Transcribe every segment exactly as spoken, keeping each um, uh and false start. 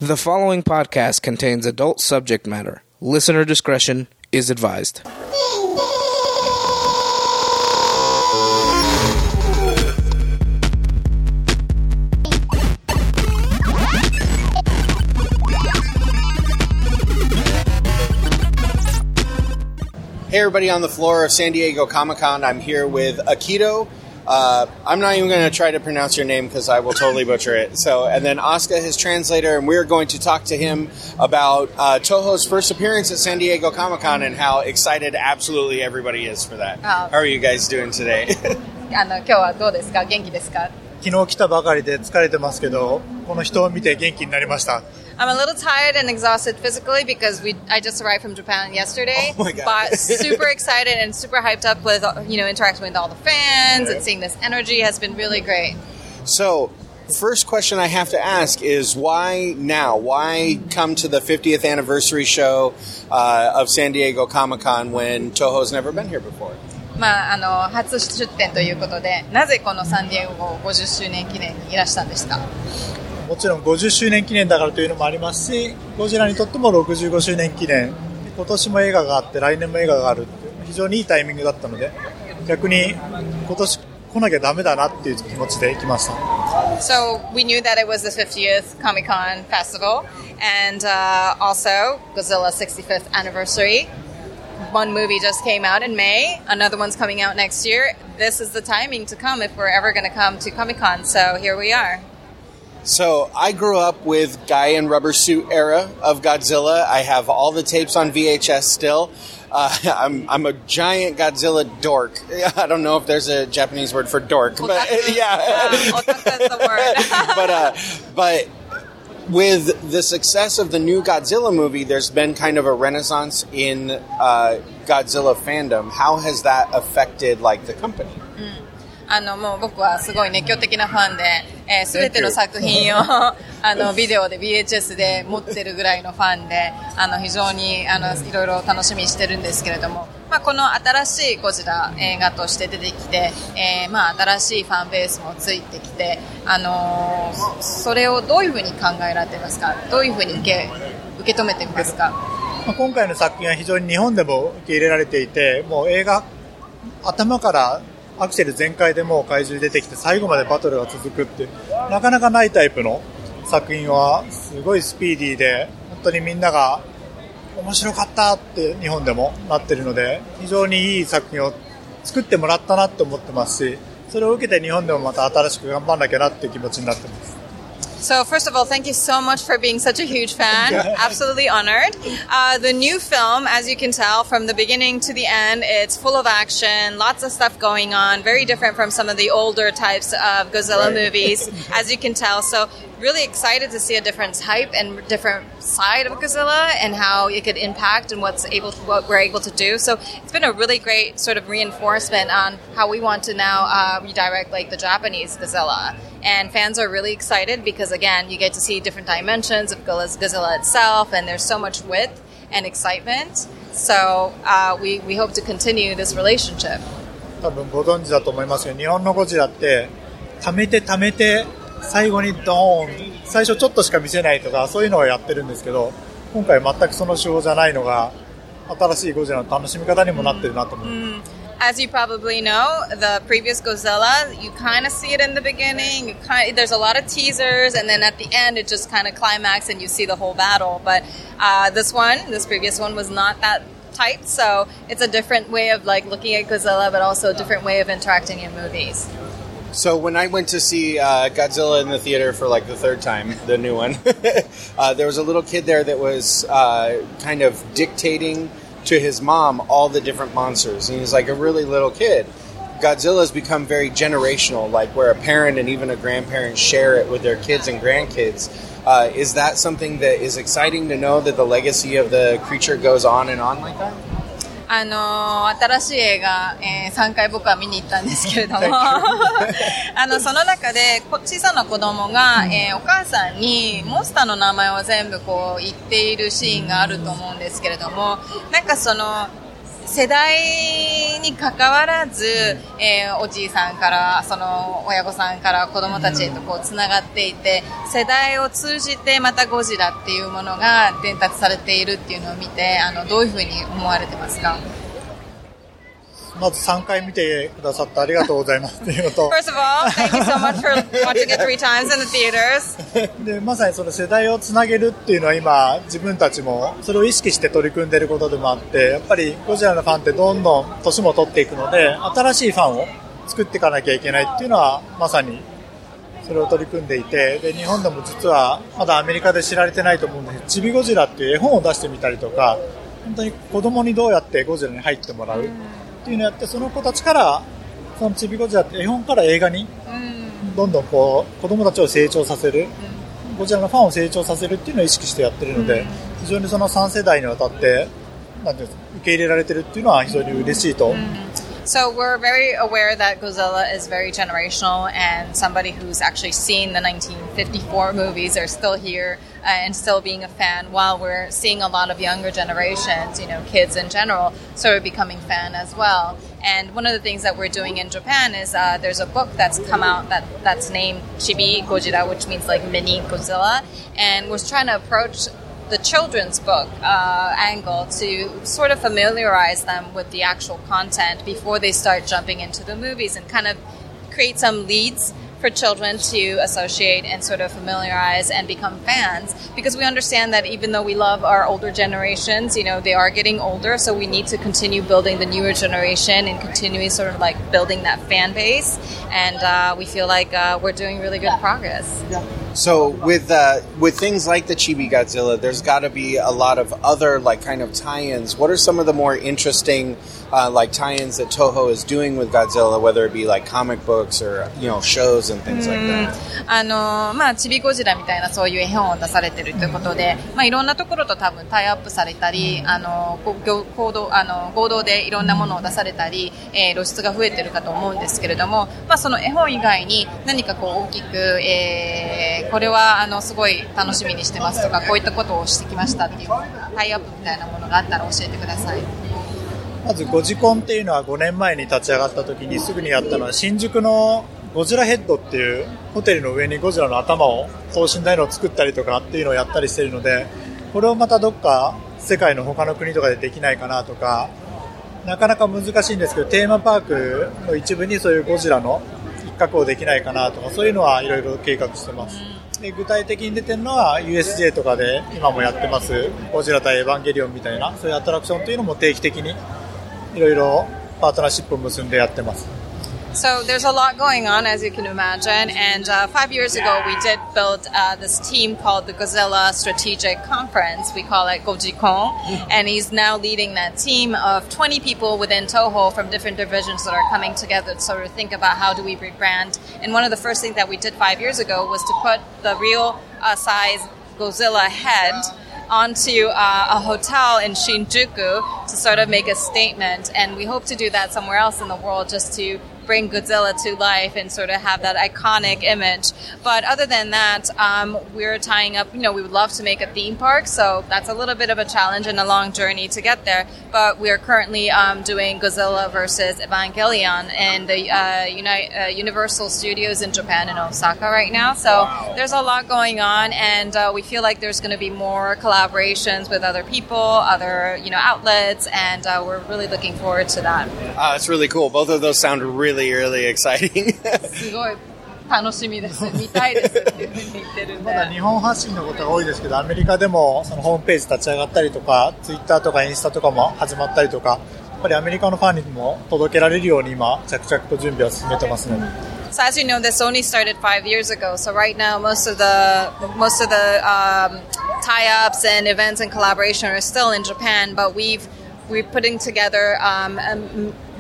The following podcast contains adult subject matter. Listener discretion is advised. Hey everybody on the floor of San Diego Comic-Con. I'm here with Akito. Uh, I'm not even going to try to pronounce your name because I will totally butcher it. So, and then Asuka, his translator, and we're going to talk to him about uh, Toho's first appearance at San Diego Comic-Con and how excited absolutely everybody is for that. Uh, how are you guys doing today? あの今日はどうですか？元気ですか？ 昨日来たばかりで疲れてますけど、この人を見て元気になりました。 I'm a little tired and exhausted physically because we I just arrived from Japan yesterday. Oh my God. But super excited and super hyped up with, you know, interacting with all the fans and seeing this energy has been really great. So, first question I have to ask is why now? Why come to the fiftieth anniversary show uh, of San Diego Comic-Con when Toho's never been here before? まあ、あの初出展ということで、なぜこのサンディエゴごじゅっしゅうねん記念にいらしたんですか？ もちろんごじゅっしゅうねん記念だからというのもありますし、ゴジラにとってもろくじゅうごしゅうねん記念、今年も映画があって来年も映画があるっていう非常にいいタイミングだったので、逆に今年来なきゃダメだなっていう気持ちで来ました。 So we knew that it was the fiftieth Comic-Con festival and uh, also Godzilla's sixty-fifth anniversary. One movie just came out in May, another one's coming out next year. This is the timing to come if we're ever going to come to Comic-Con, so here we are. So I grew up with Guy in Rubber Suit era of Godzilla. I have all the tapes on V H S still. Uh, I'm I'm a giant Godzilla dork. I don't know if there's a Japanese word for dork, but Otaku. yeah, uh, otaku is the word. but uh, but with the success of the new Godzilla movie, there's been kind of a renaissance in uh, Godzilla fandom. How has that affected like the company? あのもう僕はすごい熱狂的なファンで、えー、全ての作品をあのビデオで ブイエイチエス で持ってるぐらいのファンで、あの非常にあのいろいろ楽しみにしてるんですけれども、まあ、この新しいゴジラ映画として出てきて、えーまあ、新しいファンベースもついてきて、あのー、それをどういうふうに考えられていますか？どういうふうに受け、受け止めていますか？ 今回の作品は非常に日本でも受け入れられていて、もう映画頭からアクセル全開でもう怪獣出てきて最後までバトルが続くってなかなかないタイプの作品はすごいスピーディーで本当にみんなが面白かったって日本でもなってるので非常にいい作品を作ってもらったなって思ってますし、それを受けて日本でもまた新しく頑張んなきゃなっていう気持ちになってます。 So first of all, thank you so much for being such a huge fan. Absolutely honored. Uh, the new film, as you can tell, from the beginning to the end, it's full of action, lots of stuff going on, very different from some of the older types of Godzilla right. movies, as you can tell. So really excited to see a different type and different side of Godzilla and how it could impact and what's able to, what we're able to do. So it's been a really great sort of reinforcement on how we want to now uh, redirect like the Japanese Godzilla. And fans are really excited because, again, you get to see different dimensions of Godzilla itself, and there's so much width and excitement. So uh, we, we hope to continue this relationship. 多分ご存知だと思いますけど、日本のゴジラって溜めて溜めて最後にドーン、最初ちょっとしか見せないとかそういうのをやってるんですけど、今回全くその手法じゃないのが新しいゴジラの楽しみ方にもなってるなと思います。 As you probably know, the previous Godzilla, you kind of see it in the beginning. You kind of, there's a lot of teasers, and then at the end, it just kind of climaxes and you see the whole battle. But uh, this one, this previous one, was not that tight, so it's a different way of like looking at Godzilla, but also a different way of interacting in movies. So when I went to see uh, Godzilla in the theater for like the third time, the new one, uh, there was a little kid there that was uh, kind of dictating to his mom all the different monsters, and he's like a really little kid. Godzilla's become very generational, like where a parent and even a grandparent share it with their kids and grandkids. Uh, is that something that is exciting to know that the legacy of the creature goes on and on like that? あの新しい映画、えー、さんかい僕は見に行ったんですけれどもあのその中で小さな子供が、えー、お母さんにモンスターの名前を全部こう言っているシーンがあると思うんですけれども、なんかその世代に関わらず、えー、おじいさんからその親御さんから子供たちへとこうつながっていて、世代を通じてまたゴジラっていうものが伝達されているっていうのを見て、あのどういうふうに思われてますか？ まずさんかい見てくださってありがとうございますっていうのと First of all, thank you so much for watching it three times in the theaters. でまさにその世代をつなげるっていうのは今自分たちもそれを意識して取り組んでいることでもあって、やっぱりゴジラのファンってどんどん年も取っていくので、新しいファンを作っていかなきゃいけないっていうのはまさにそれを取り組んでいて、で日本でも実はまだアメリカで知られてないと思うんですけど、ちびゴジラっていう絵本を出してみたりとか、本当に子供にどうやってゴジラに入ってもらうっていうのをやって、その子たちからそのちびゴジラって絵本から映画にどんどんこう子供たちを成長させる、ゴジラのファンを成長させるっていうのを意識してやってるので、非常にそのさん世代にわたってなんていう受け入れられてるっていうのは非常に嬉しいと。 So we're very aware that Godzilla is very generational, and somebody who's actually seen the nineteen fifty-four movies are still here uh, and still being a fan, while we're seeing a lot of younger generations, you know, kids in general, sort of becoming fan as well. And one of the things that we're doing in Japan is uh, there's a book that's come out that, that's named Chibi Gojira, which means like mini Godzilla, and we're trying to approach the children's book uh, angle to sort of familiarize them with the actual content before they start jumping into the movies, and kind of create some leads for children to associate and sort of familiarize and become fans, because we understand that even though we love our older generations, you know, they are getting older, so we need to continue building the newer generation and continuing sort of like building that fan base, and uh, we feel like uh, we're doing really good progress. So with uh, with things like the Chibi Godzilla, there's got to be a lot of other like kind of tie-ins. What are some of the more interesting uh, like tie-ins that Toho is doing with Godzilla, whether it be like comic books or you know shows and things like that? あのまあちびゴジラみたいなそういう絵本を出されてるということで、まあいろんなところと多分タイアップされたり、あの行動あの合同でいろんなものを出されたり、えー、露出が増えてるかと思うんですけれども、まあその絵本以外に何かこう大きく、えーこれはあのすごい楽しみにしてますとか、こういったことをしてきましたっていうタイアップみたいなものがあったら教えてください。 まずゴジコンっていうのはごねんまえに立ち上がった時にすぐにやったのは、新宿のゴジラヘッドっていうホテルの上にゴジラの頭を等身大のを作ったりとかっていうのをやったりしているので、これをまたどっか世界の他の国とかでできないかなとか、なかなか難しいんですけど、テーマパークの一部にそういうゴジラの一角をできないかなとか、そういうのはいろいろ計画してます。で具体的に出てるのは ユーエスジェー とかで今もやってますゴジラ対エヴァンゲリオンみたいなそういうアトラクションというのも定期的にいろいろパートナーシップを結んでやってます。 So there's a lot going on, as you can imagine, and uh, five years ago we did build uh, this team called the Godzilla Strategic Conference. We call it Gojikon, and he's now leading that team of twenty people within Toho from different divisions that are coming together to sort of think about how do we rebrand. And one of the first things that we did five years ago was to put the real uh, size Godzilla head onto uh, a hotel in Shinjuku to sort of make a statement, and we hope to do that somewhere else in the world just to bring Godzilla to life and sort of have that iconic image. But other than that, um, we're tying up, you know, we would love to make a theme park, so that's a little bit of a challenge and a long journey to get there. But we're currently um, doing Godzilla versus Evangelion in the uh, Uni- uh, Universal Studios in Japan in Osaka right now. So there's a lot going on, and uh, we feel like there's going to be more collaborations with other people, other, you know, outlets, and uh, we're really looking forward to that. Uh, that's really cool. Both of those sound really Really, really exciting. すごい楽しみです。見たいですっていうふうに言ってるんで。 まだ日本発信のことが多いですけど、アメリカでもそのホームページ立ち上がったりとか、ツイッターとかインスタとかも始まったりとか、やっぱりアメリカのファンにも届けられるように今着々と準備を進めてますので。 So as you know, this only started five years ago. So right now, most of the most of the um, tie-ups and events and collaboration are still in Japan, but we've we're putting together um, a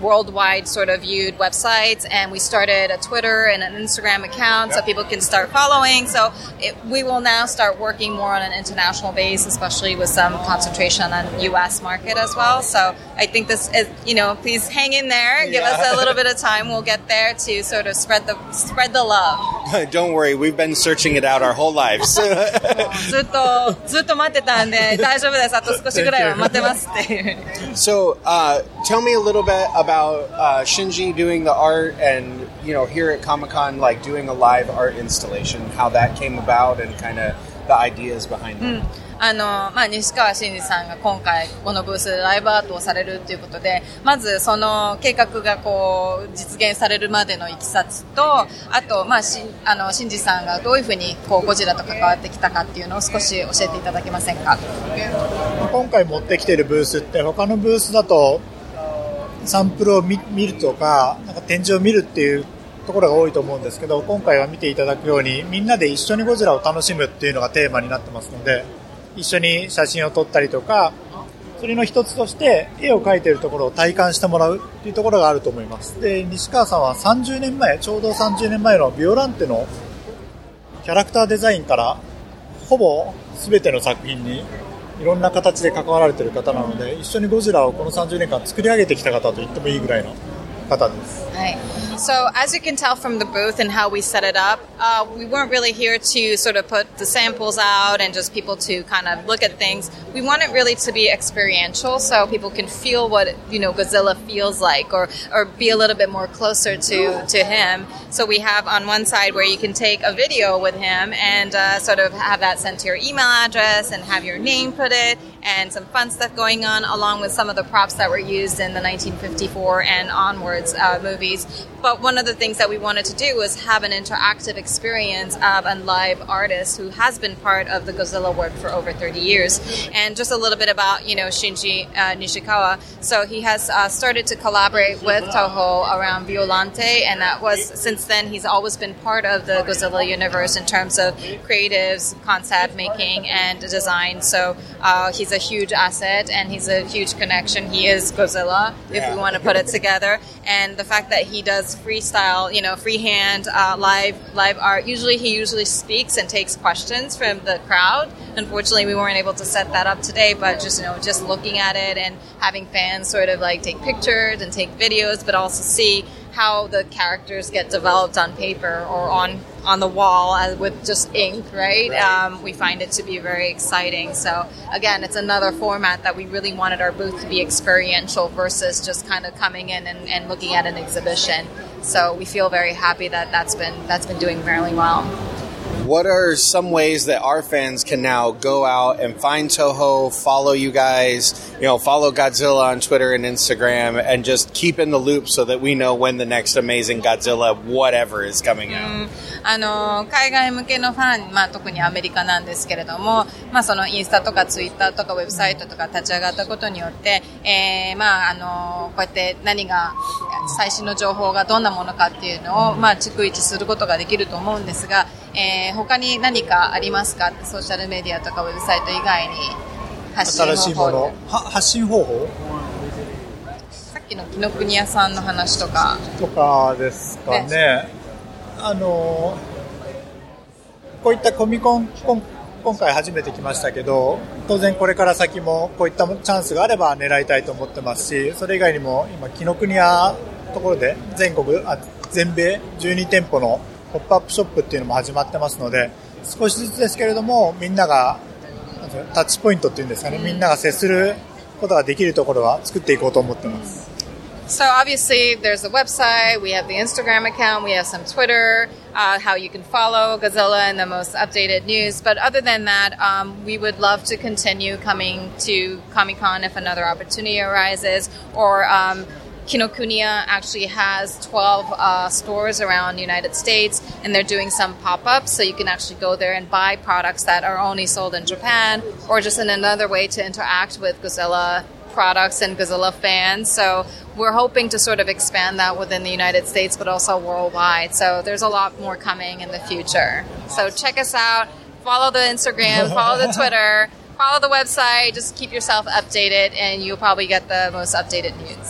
worldwide sort of viewed websites, and we started a Twitter and an Instagram account so people can start following. So it, we will now start working more on an international base, especially with some concentration on U S market as well. So I think this is, you know, please hang in there, give Yeah. us a little bit of time. We'll get there to sort of spread the spread the love. Don't worry, we've been searching it out our whole lives. ずっとずっと待ってたんで大丈夫です。あと少しぐらいは待ってますっていう。 So, uh, tell me a little bit about uh, Shinji doing the art, and you know, here at Comic-Con, like doing a live art installation, how that came about, and kind of the ideas behind it. あのまあ、西川慎二さんが今回このブースでライブアートをされるということで、まずその計画がこう実現されるまでのいきさつと、あと、まあ、しあの慎二さんがどういうふうにこうゴジラと関わってきたかっていうのを少し教えていただけませんか。 今回持ってきているブースって他のブースだとサンプルを 見, 見るとか、なんか展示を見るっていうところが多いと思うんですけど、今回は見ていただくようにみんなで一緒にゴジラを楽しむっていうのがテーマになってますので、一緒に写真を撮ったりとか、それの一つとして絵を描いているところを体感してもらうっていうところがあると思います。で、西川さんはさんじゅうねんまえ、ちょうどさんじゅうねんまえのビオランテのキャラクターデザインからほぼ全ての作品にいろんな形で関わられている方なので、一緒にゴジラをこのさんじゅうねんかん作り上げてきた方と言ってもいいぐらいの方です。 はい。So as you can tell from the booth and how we set it up, uh, we weren't really here to sort of put the samples out and just people to kind of look at things. We want it really to be experiential, so people can feel what, you know, Godzilla feels like, or or be a little bit more closer to to him. So we have on one side where you can take a video with him and uh, sort of have that sent to your email address and have your name put it, and some fun stuff going on, along with some of the props that were used in the nineteen fifty-four and onwards uh, movies. But one of the things that we wanted to do was have an interactive experience of a live artist who has been part of the Godzilla work for over thirty years. And just a little bit about, you know, Shinji uh, Nishikawa. So he has uh, started to collaborate with Toho around Violante, and that was, since then, he's always been part of the Godzilla universe in terms of creatives, concept making, and design. So uh, he's a huge asset, and he's a huge connection. He is Godzilla, if we want to put it together. And the fact that he does freestyle, you know, freehand, uh, live, live art. Usually, he usually speaks and takes questions from the crowd. Unfortunately, we weren't able to set that up today, but just, you know, just looking at it and having fans sort of like take pictures and take videos, but also see how the characters get developed on paper or on on the wall as, with just ink, right? right. Um, we find it to be very exciting. So again, it's another format that we really wanted our booth to be experiential versus just kind of coming in and, and looking at an exhibition. So we feel very happy that that's been that's been doing really well. What are some ways that our fans can now go out and find Toho, follow you guys, you know, follow Godzilla on Twitter and Instagram, and just keep in the loop so that we know when the next amazing Godzilla whatever is coming out? うん、あの海外向けのファン、まあ、特にアメリカなんですけれども、まあ、そのインスタとかツイッターとかウェブサイトとか立ち上がったことによって、えーまあ、あのこうやって何が最新の情報がどんなものかっていうのを、まあ、逐一することができると思うんですが、えー、他に何かありますか？ソーシャルメディアとかウェブサイト以外に発信方法。 新しいもの。は発信方法？ さっきの紀ノ国屋さんの話とか。 とかですかね。ね、あのこういったコミコン、今回初めて来ましたけど、当然これから先もこういったチャンスがあれば狙いたいと思ってますし、それ以外にも今紀ノ国屋ところで全国、あ、全米じゅうにてんぽのポップアップショップっていうのも始まってますので、少しずつですけれどもみんながタッチポイントっていうんですかね、みんなが接することができるところは作っていこうと思ってます。 So obviously there's the website, we have the Instagram account, we have some Twitter, uh, how you can follow Godzilla and the most updated news. But other than that, um, we would love to continue coming to Comic-Con if another opportunity arises, or um, Kinokuniya actually has twelve uh, stores around the United States, and they're doing some pop-ups, so you can actually go there and buy products that are only sold in Japan, or just in another way to interact with Godzilla products and Godzilla fans. So we're hoping to sort of expand that within the United States, but also worldwide. So there's a lot more coming in the future. So check us out, follow the Instagram, follow the Twitter, follow the website, just keep yourself updated, and you'll probably get the most updated news.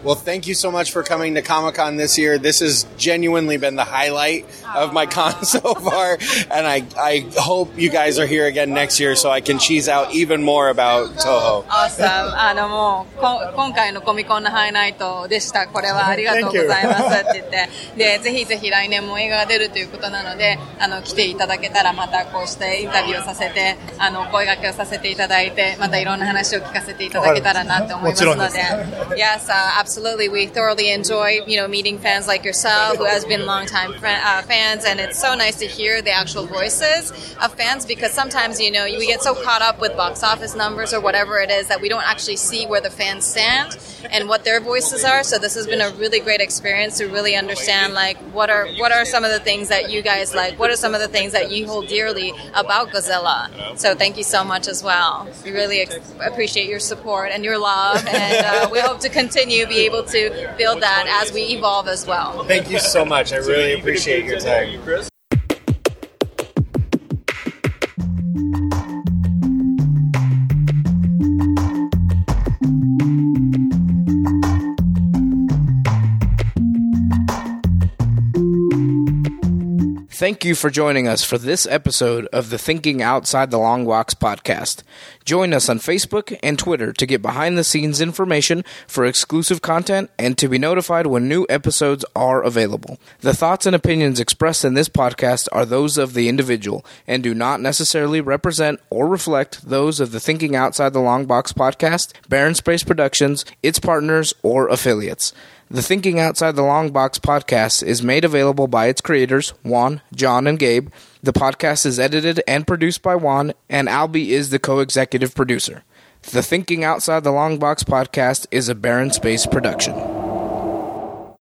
Well, thank you so much for coming to Comic-Con this year. This has genuinely been the highlight of my con so far, and I, I hope you guys are here again next year so I can cheese out even more about Toho. Awesome. あのもうこ今回のコミコンのハイライトでした。これはありがとうございますって言って、でぜひぜひ来年も映画が出るということなので、あの来ていただけたらまたこうしてインタビューをさせて、あの声掛けをさせていただいて、またいろんな話を聞かせていただけたらなと思いますので、yes, uh, absolutely. We thoroughly enjoy, you know, meeting fans like yourself who has been longtime fr- uh, fans, and it's so nice to hear the actual voices of fans because sometimes, you know, we get so caught up with box office numbers or whatever it is that we don't actually see where the fans stand and what their voices are. So this has been a really great experience to really understand, like, what are what are some of the things that you guys like? What are some of the things that you hold dearly about Godzilla? So thank you so much as well. We really ex- appreciate your support and your love, and uh, we hope to continue be able to build that as we evolve as well. Thank you so much. I really appreciate your time. Thank you for joining us for this episode of the Thinking Outside the Long Box podcast. Join us on Facebook and Twitter to get behind-the-scenes information for exclusive content and to be notified when new episodes are available. The thoughts and opinions expressed in this podcast are those of the individual and do not necessarily represent or reflect those of the Thinking Outside the Long Box podcast, Barren Space Productions, its partners, or affiliates. The Thinking Outside the Long Box podcast is made available by its creators, Juan, John, and Gabe. The podcast is edited and produced by Juan, and Albie is the co-executive producer. The Thinking Outside the Long Box podcast is a Barren Space production.